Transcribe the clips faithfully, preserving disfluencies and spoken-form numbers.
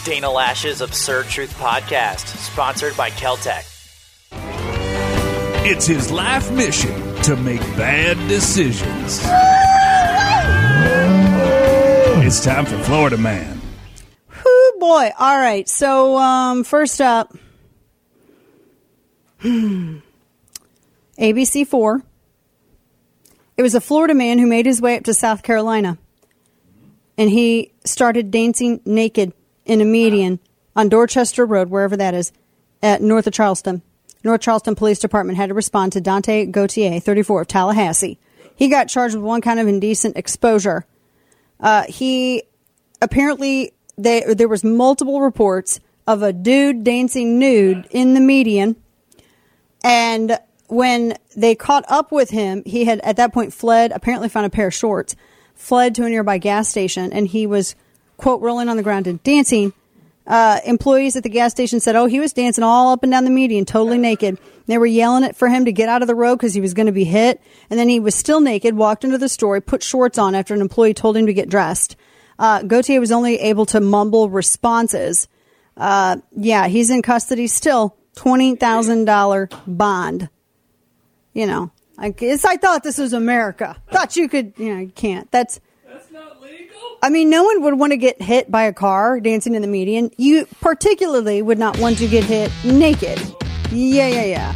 Dana Lash's Absurd Truth Podcast, sponsored by Keltec. It's his life mission to make bad decisions. It's time for Florida Man. Whoo, boy. All right. So, um, first up, A B C four. It was a Florida man who made his way up to South Carolina, and he started dancing naked in a median on Dorchester Road, wherever that is, at north of Charleston. North Charleston Police Department had to respond to Dante Gautier, thirty-four, of Tallahassee. He got charged with one kind of indecent exposure. Uh, he apparently, they, there was multiple reports of a dude dancing nude in the median. And when they caught up with him, he had at that point fled, apparently found a pair of shorts, fled to a nearby gas station, and he was, quote, rolling on the ground and dancing. Uh, employees at the gas station said, oh, he was dancing all up and down the median, totally naked. They were yelling it for him to get out of the road because he was going to be hit. And then he was still naked, walked into the store, put shorts on after an employee told him to get dressed. Uh, Gautier was only able to mumble responses. Uh, yeah, he's in custody still. twenty thousand dollars bond. You know, I guess I thought this was America. Thought you could, you know, you can't. That's, That's not legal. I mean, no one would want to get hit by a car dancing in the median. You particularly would not want to get hit naked. Yeah, yeah, yeah.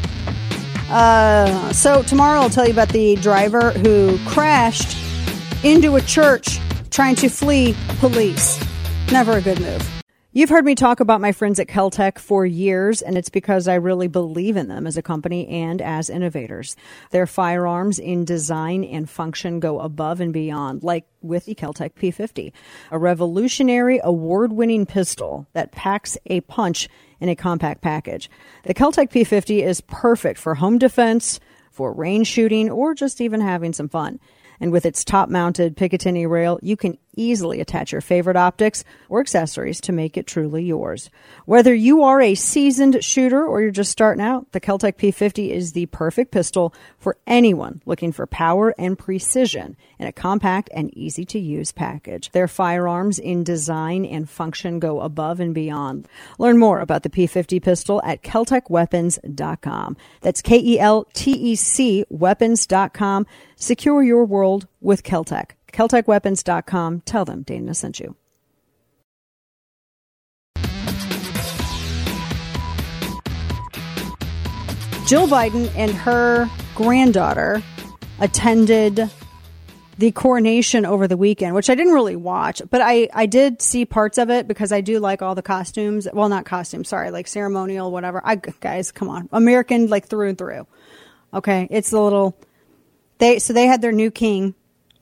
Uh, so tomorrow I'll tell you about the driver who crashed into a church trying to flee police. Never a good move. You've heard me talk about my friends at Keltec for years, and it's because I really believe in them as a company and as innovators. Their firearms in design and function go above and beyond, like with the Keltec P fifty, a revolutionary award-winning pistol that packs a punch in a compact package. The Keltec P fifty is perfect for home defense, for range shooting, or just even having some fun. And with its top-mounted Picatinny rail, you can easily attach your favorite optics or accessories to make it truly yours. Whether you are a seasoned shooter or you're just starting out, the Keltec P fifty is the perfect pistol for anyone looking for power and precision in a compact and easy-to-use package. Their firearms in design and function go above and beyond. Learn more about the P fifty pistol at Keltec Weapons dot com. That's K E L T E C weapons dot com. Secure your world with Keltec. Keltec Weapons dot com. Tell them Dana sent you. Jill Biden and her granddaughter attended the coronation over the weekend, which I didn't really watch, but I, I did see parts of it because I do like all the costumes. Well, not costumes, sorry, like ceremonial, whatever. I, guys, come on. American, like through and through. Okay, it's the little... They so they had their new king,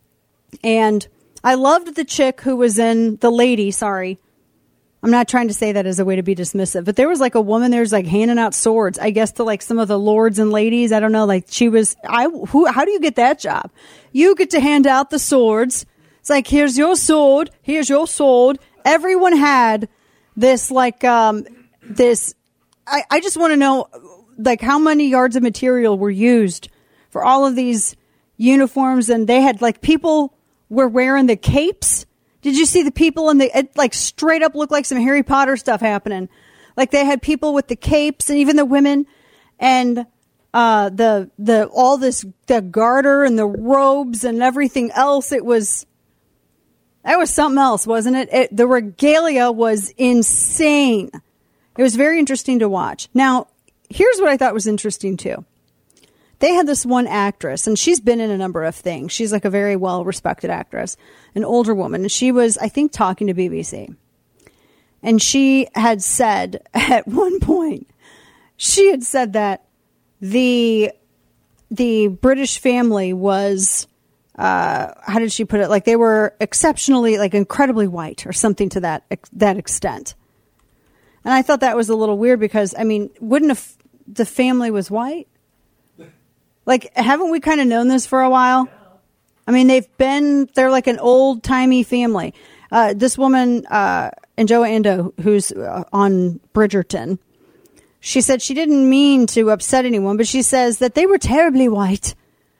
and I loved the chick who was in the lady. Sorry, I'm not trying to say that as a way to be dismissive, but there was like a woman there's like handing out swords, I guess, to like some of the lords and ladies. I don't know, like she was. I who? How do you get that job? You get to hand out the swords. It's like, here's your sword, here's your sword. Everyone had this like um this. I I just want to know like how many yards of material were used for all of these uniforms, and they had like people were wearing the capes. Did you see the people in the, it like straight up looked like some Harry Potter stuff happening. Like they had people with the capes and even the women and uh, the, the, all this, the garter and the robes and everything else. It was, that was something else, wasn't it? it the regalia was insane. It was very interesting to watch. Now, here's what I thought was interesting too. They had this one actress, and she's been in a number of things. She's like a very well-respected actress, an older woman. And she was, I think, talking to B B C. And she had said at one point, she had said that the the British family was, uh, how did she put it? Like they were exceptionally, like incredibly white or something to that that extent. And I thought that was a little weird because, I mean, wouldn't if the family was white? Like, haven't we kind of known this for a while? I mean, they've been, they're like an old-timey family. Uh, this woman, uh, Njoa Ando, who's uh, on Bridgerton, she said she didn't mean to upset anyone, but she says that they were terribly white.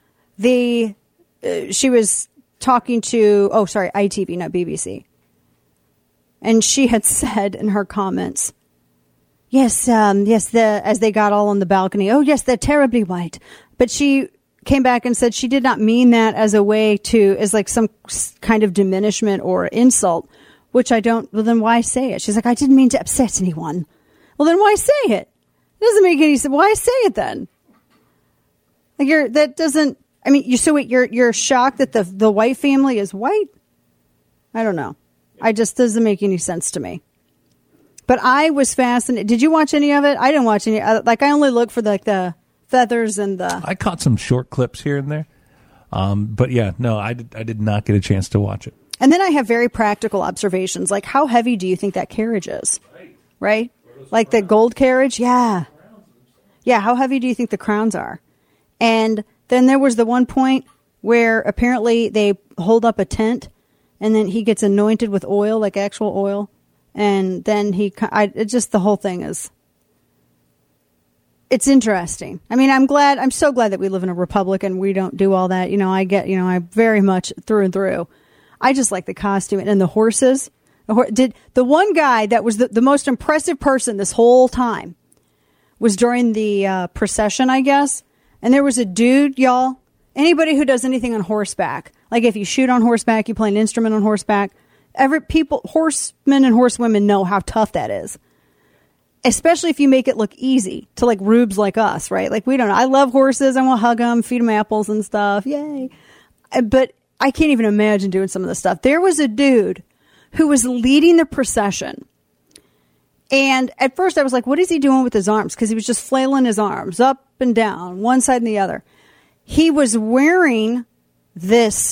The, uh, she was talking to, oh, sorry, I T V, not B B C. And she had said in her comments, yes, um, yes, the, as they got all on the balcony, oh, yes, they're terribly white. But she came back and said she did not mean that as a way to, as like some kind of diminishment or insult, which I don't, well, then why say it? She's like, I didn't mean to upset anyone. Well, then why say it? It doesn't make any sense. Why say it then? Like you're, that doesn't, I mean, you, so wait, you're, you're shocked that the, the white family is white? I don't know. I just doesn't make any sense to me. But I was fascinated. Did you watch any of it? I didn't watch any. Like I only look for the, like the feathers and the. I caught some short clips here and there, um, but yeah, no, I did. I did not get a chance to watch it. And then I have very practical observations, like how heavy do you think that carriage is? Right. Right? Like the gold carriage, yeah, yeah. How heavy do you think the crowns are? And then there was the one point where apparently they hold up a tent. And then he gets anointed with oil, like actual oil. And then he, I, it just, the whole thing is, it's interesting. I mean, I'm glad, I'm so glad that we live in a republic and we don't do all that. You know, I get, you know, I very much through and through. I just like the costume and the horses. The hor- did the one guy that was the, the most impressive person this whole time was during the uh, procession, I guess. And there was a dude, y'all, anybody who does anything on horseback, like if you shoot on horseback, you play an instrument on horseback, every people, horsemen and horsewomen know how tough that is. Especially if you make it look easy to like rubes like us, right? Like we don't know. I love horses. I want to hug them, feed them apples and stuff. Yay. But I can't even imagine doing some of this stuff. There was a dude who was leading the procession. And at first I was like, what is he doing with his arms? Because he was just flailing his arms up and down, one side and the other. He was wearing this,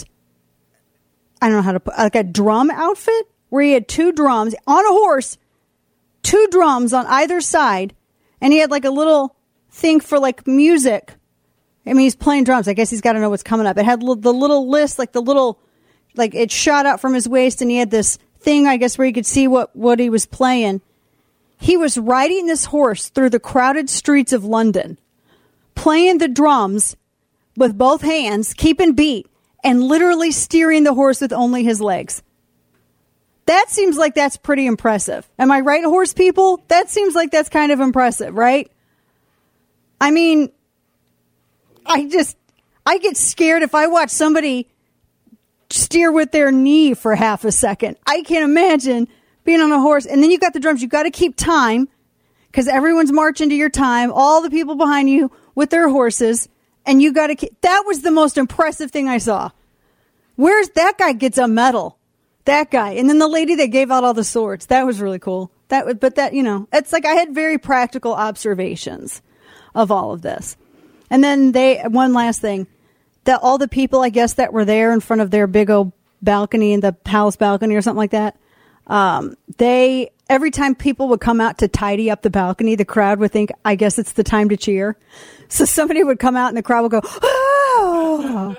I don't know how to put, like a drum outfit where he had two drums on a horse, two drums on either side. And he had like a little thing for like music. I mean, he's playing drums. I guess he's got to know what's coming up. It had the little list, like the little, like it shot out from his waist. And he had this thing, I guess, where you could see what, what he was playing. He was riding this horse through the crowded streets of London, playing the drums with both hands, keeping beat, and literally steering the horse with only his legs. That seems like that's pretty impressive. Am I right, horse people? That seems like that's kind of impressive, right? I mean, I just, I get scared if I watch somebody steer with their knee for half a second. I can't imagine being on a horse. And then you've got the drums. You've got to keep time because everyone's marching to your time. All the people behind you with their horses. And you got to keep, that was the most impressive thing I saw. Where's that guy gets a medal? That guy. And then the lady that gave out all the swords. That was really cool. That was, but that, you know, it's like I had very practical observations of all of this. And then they, one last thing, that all the people, I guess, that were there in front of their big old balcony in the palace balcony or something like that, um, they, every time people would come out to tidy up the balcony, the crowd would think, I guess it's the time to cheer. So somebody would come out and the crowd would go, oh!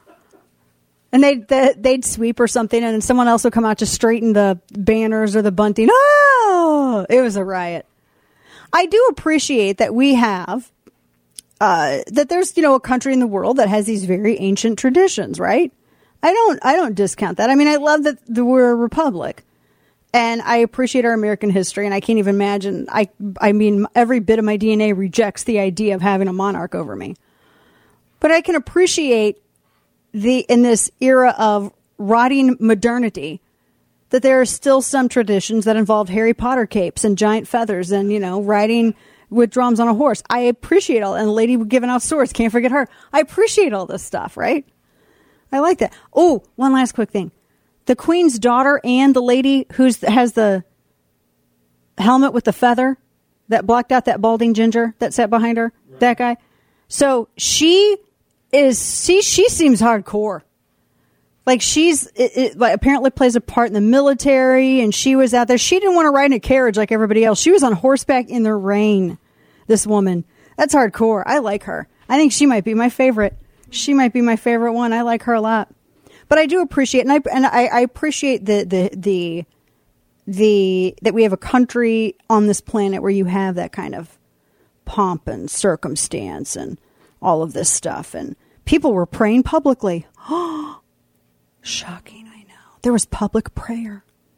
And they'd, they'd sweep or something, and then someone else would come out to straighten the banners or the bunting. Oh! It was a riot. I do appreciate that we have, uh, that there's, you know, a country in the world that has these very ancient traditions, right? I don't, I don't discount that. I mean, I love that we're a republic. And I appreciate our American history, and I can't even imagine. I, I mean, every bit of my D N A rejects the idea of having a monarch over me. But I can appreciate the in this era of rotting modernity that there are still some traditions that involve Harry Potter capes and giant feathers, and you know, riding with drums on a horse. I appreciate all, and a lady giving out swords. Can't forget her. I appreciate all this stuff, right? I like that. Oh, one last quick thing. The Queen's daughter and the lady who's has the helmet with the feather that blocked out that balding ginger that sat behind her, right. That guy. So she is, see, she seems hardcore. Like she's, it, it, like apparently plays a part in the military, and she was out there. She didn't want to ride in a carriage like everybody else. She was on horseback in the rain. This woman. That's hardcore. I like her. I think she might be my favorite. She might be my favorite one. I like her a lot. But I do appreciate, and I and I, I appreciate the, the the the that we have a country on this planet where you have that kind of pomp and circumstance and all of this stuff. And people were praying publicly. Oh, shocking! I know there was public prayer,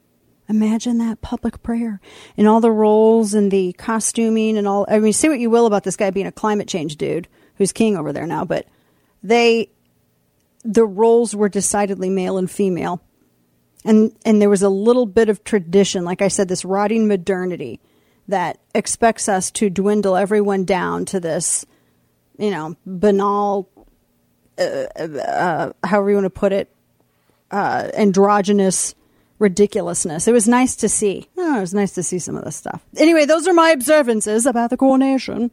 Imagine that public prayer and all the roles and the costuming and all. I mean, say what you will about this guy being a climate change dude who's king over there now, but they, the roles were decidedly male and female. And, and there was a little bit of tradition, like I said, this rotting modernity that expects us to dwindle everyone down to this, you know, banal, uh, uh, however you want to put it, uh, androgynous ridiculousness. It was nice to see. Oh, it was nice to see some of this stuff. Anyway, those are my observances about the coronation.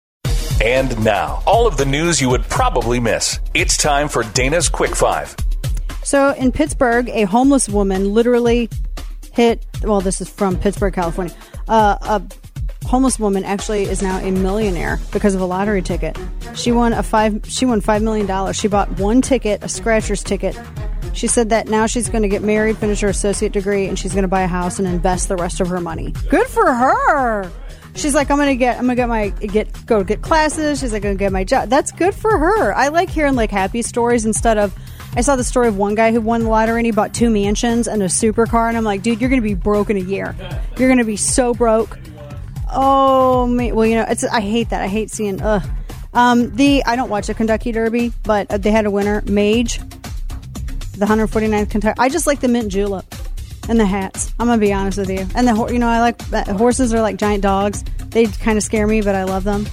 And now, all of the news you would probably miss. It's time for Dana's Quick Five. So in Pittsburgh, a homeless woman literally hit, well, this is from Pittsburgh, California. Uh, a homeless woman actually is now a millionaire because of a lottery ticket. She won a five, she won five million dollars. She bought one ticket, a scratcher's ticket. She said that now she's going to get married, finish her associate degree, and she's going to buy a house and invest the rest of her money. Good for her. She's like, I'm going to get, I'm going to get my, get, go get classes. She's like, going to get my job. That's good for her. I like hearing like happy stories instead of, I saw the story of one guy who won the lottery and he bought two mansions and a supercar. And I'm like, dude, you're going to be broke in a year. You're going to be so broke. Oh, man. Well, you know, it's, I hate that. I hate seeing, ugh. Um, the, I don't watch the Kentucky Derby, but they had a winner, Mage. The one hundred forty-ninth Kentucky. I just like the mint julep and the hats. I'm gonna be honest with you. And the you know I like that horses are like giant dogs. They kind of scare me, but I love them.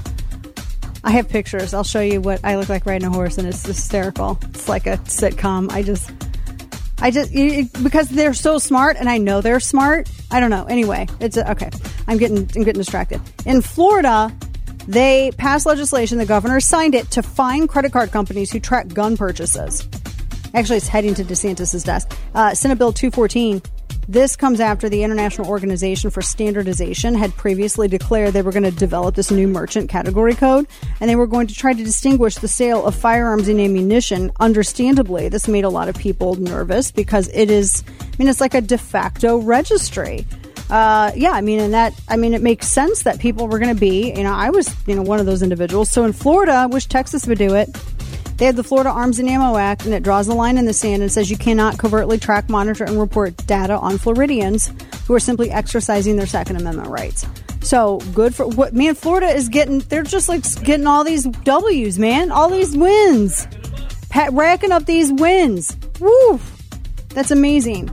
I have pictures. I'll show you what I look like riding a horse, and it's hysterical. It's like a sitcom. I just, I just it, because they're so smart, and I know they're smart. I don't know. Anyway, it's a, okay. I'm getting I'm getting distracted. In Florida, they passed legislation. The governor signed it to fine credit card companies who track gun purchases. Actually, it's heading to DeSantis' desk. Uh, Senate Bill two fourteen. This comes after the International Organization for Standardization had previously declared they were going to develop this new merchant category code, and they were going to try to distinguish the sale of firearms and ammunition. Understandably, this made a lot of people nervous because it is, I mean, it's like a de facto registry. Uh, yeah, I mean, and that, I mean, it makes sense that people were going to be, you know, I was, you know, one of those individuals. So in Florida, I wish Texas would do it. They have the Florida Arms and Ammo Act, and it draws the line in the sand and says you cannot covertly track, monitor, and report data on Floridians who are simply exercising their Second Amendment rights. So good for what, man. Florida is getting, they're just like getting all these W's, man, all these wins, Pat, racking up these wins. Woo, that's amazing.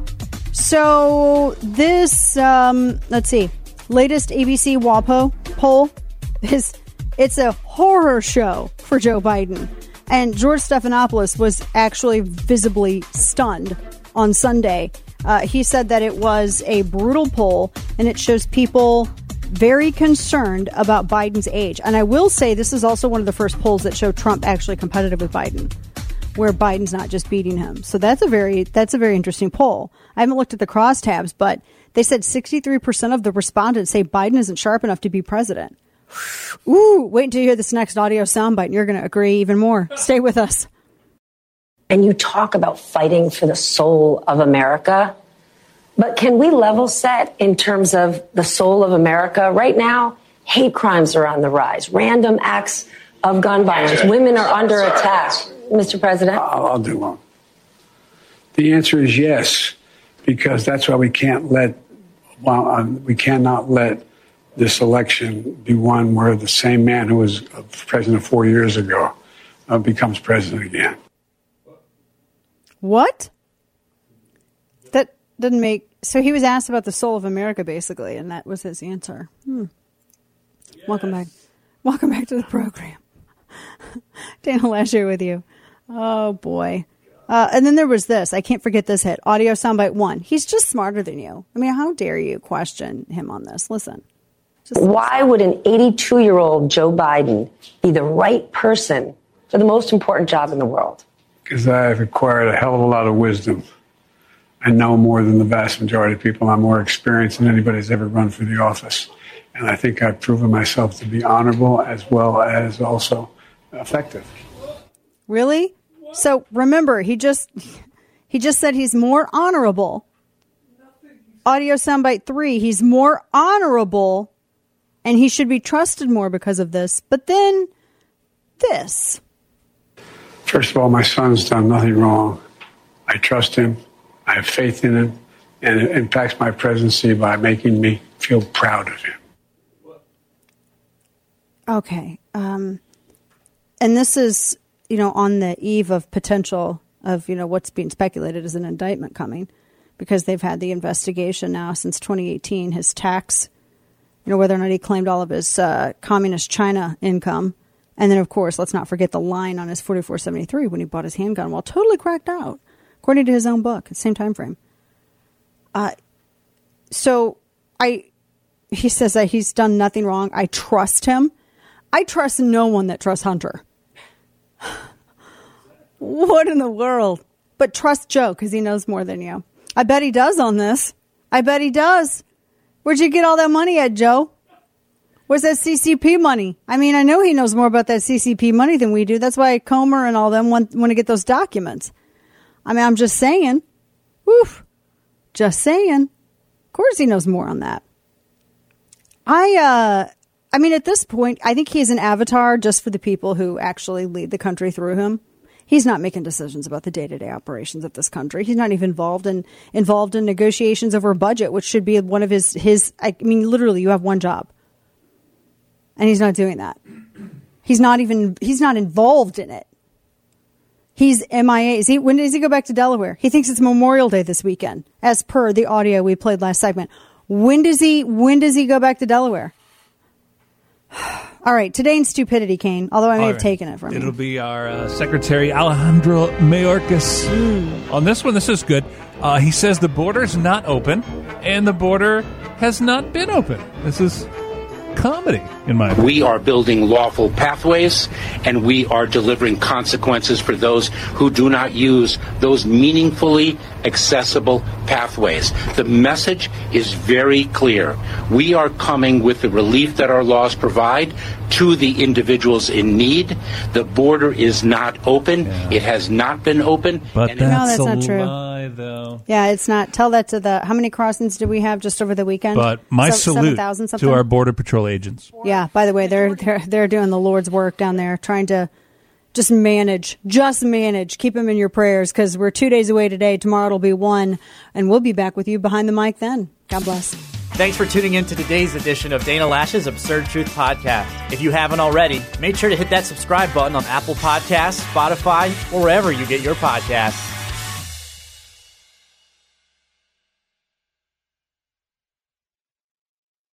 So this, um, let's see, latest A B C WAPO poll is it's a horror show for Joe Biden. And George Stephanopoulos was actually visibly stunned on Sunday. Uh, he said that it was a brutal poll, and it shows people very concerned about Biden's age. And I will say this is also one of the first polls that show Trump actually competitive with Biden, where Biden's not just beating him. So that's a very that's a very interesting poll. I haven't looked at the crosstabs, but they said sixty-three percent of the respondents say Biden isn't sharp enough to be president. Ooh, wait until you hear this next audio soundbite and you're going to agree even more. Stay with us. And you talk about fighting for the soul of America. But can we level set in terms of the soul of America? Right now, hate crimes are on the rise. Random acts of gun violence. Women are under attack. Mister President? I'll, I'll do one. The answer is yes, because that's why we can't let, well, um, we cannot let this election be one where the same man who was president four years ago uh, becomes president again. What? That didn't make... So he was asked about the soul of America, basically, and that was his answer. Hmm. Yes. Welcome back. Welcome back to the program. Dana Lasher with you. Oh, boy. Uh, and then there was this. I can't forget this hit. Audio soundbite one. He's just smarter than you. I mean, how dare you question him on this? Listen. Just Why would an eighty-two-year-old Joe Biden be the right person for the most important job in the world? Because I've acquired a hell of a lot of wisdom. I know more than the vast majority of people. I'm more experienced than anybody's ever run for the office. And I think I've proven myself to be honorable as well as also effective. Really? So remember, he just he just said he's more honorable. Audio soundbite three, he's more honorable. And he should be trusted more because of this. But then, this. First of all, my son's done nothing wrong. I trust him. I have faith in him. and it impacts my presidency by making me feel proud of him. Okay. Um, and this is, you know, on the eve of potential of, you know, what's being speculated as an indictment coming, because they've had the investigation now since twenty eighteen, his tax, you know, whether or not he claimed all of his uh, communist China income. And then, of course, let's not forget the line on his forty-four seventy-three when he bought his handgun while totally cracked out, according to his own book, the same time frame. Uh, so I, he says that he's done nothing wrong. I trust him. I trust no one that trusts Hunter. What in the world? But trust Joe because he knows more than you. I bet he does on this. I bet he does. Where'd you get all that money at, Joe? Where's that C C P money? I mean, I know he knows more about that C C P money than we do. That's why Comer and all them want, want to get those documents. I mean, I'm just saying. Woof. Just saying. Of course he knows more on that. I, uh... I mean, at this point, I think he's an avatar just for the people who actually lead the country through him. He's not making decisions about the day-to-day operations of this country. He's not even involved in involved in negotiations over a budget, which should be one of his his. I mean, literally, you have one job, and he's not doing that. He's not even. He's not involved in it. He's M I A. Is he? When does he go back to Delaware? He thinks it's Memorial Day this weekend, as per the audio we played last segment. When does he? When does he go back to Delaware? All right, today in stupidity, Kane, although I may All have right. taken it from It'll you. be our uh, Secretary Alejandro Mayorkas. Mm. On this one, this is good. Uh, he says the border's not open, and the border has not been open. This is comedy, in my opinion. We are building lawful pathways, and we are delivering consequences for those who do not use those meaningfully accessible pathways. The message is very clear. We are coming with the relief that our laws provide to the individuals in need. The border is not open. Yeah. It has not been open. But and that's, no, that's a not true. lie, though. Yeah, it's not. Tell that to the. How many crossings did we have just over the weekend? But my So, salute something? to our Border Patrol agents. Yeah, by the way, they're they're they're doing the Lord's work down there, trying to just manage, just manage. Keep them in your prayers because we're two days away today. Tomorrow it'll be one, and we'll be back with you behind the mic then. God bless. Thanks for tuning in to today's edition of Dana Lash's Absurd Truth Podcast. If you haven't already, make sure to hit that subscribe button on Apple Podcasts, Spotify, or wherever you get your podcasts.